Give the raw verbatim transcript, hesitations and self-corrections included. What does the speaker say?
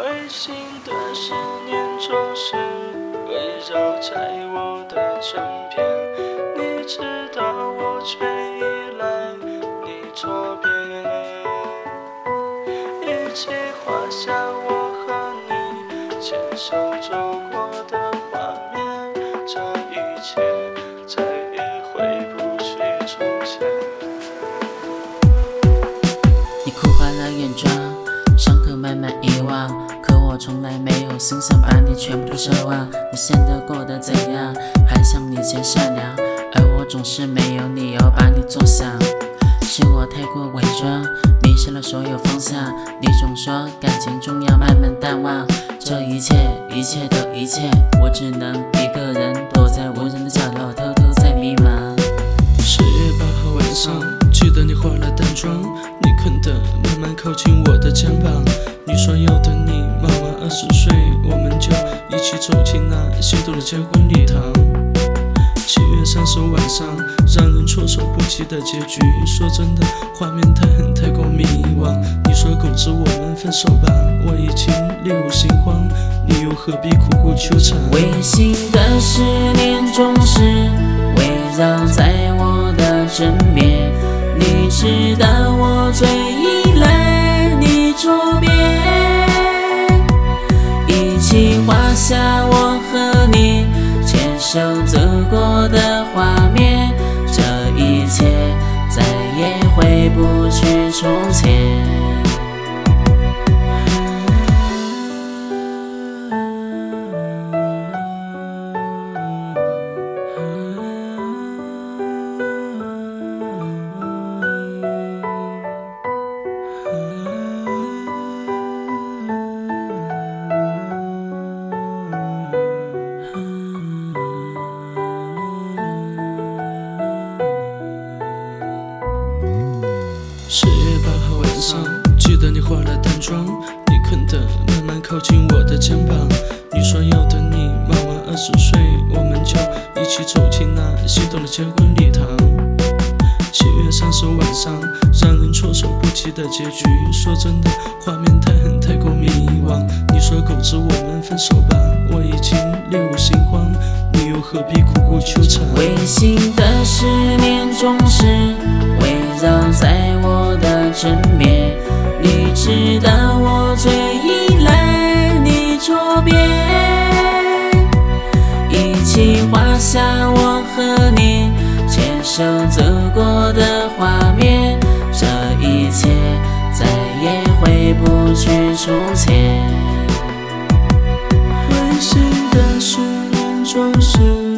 微信的思念总是围绕在我的身边，你知道我却依赖你左边，一起画下我和你牵手走过的画面，这一切再也回不去从前。 你哭花了眼妆，伤口慢慢遗忘，可我从来没有心想把你全部都奢望。你现在过得怎样？还像以前善良，而我总是没有理由把你做想。是我太过伪装，迷失了所有方向。你总说感情重要，慢慢淡忘。这一切，一切的一切，我只能一个人躲在无人的角落，偷偷在迷茫。 十月八号晚上，记得你化了淡妆，你困得慢慢靠近我的肩膀。你说要等你满完二十岁，我们就一起走进那心动的结婚礼堂。七月三十晚上，让人措手不及的结局。说真的，画面太狠，太过迷惘。你说狗子，我们分手吧，我已经烈无心慌，你又何必苦苦纠缠？ 违心的思念总是围绕在我的身边，你知道我最依赖你左边，一起画下我和你牵手走过的画面，这一切再也回不去从前。 十月八号晚上，记得你化了淡妆，你困得慢慢靠近我的肩膀。你说要等你满完二十岁，我们就一起走进那心动的结婚礼堂。七月三十晚上，让人措手不及的结局。说真的，画面太狠，太过迷惘。你说狗子，我们分手吧，我已经烈无心慌，你又何必苦苦纠缠？ 违心的思念总是围绕在我的身边，你知道我最依赖你左边，一起画下我和你牵手走过的画面，这一切再也回不去从前。 违心的思念总是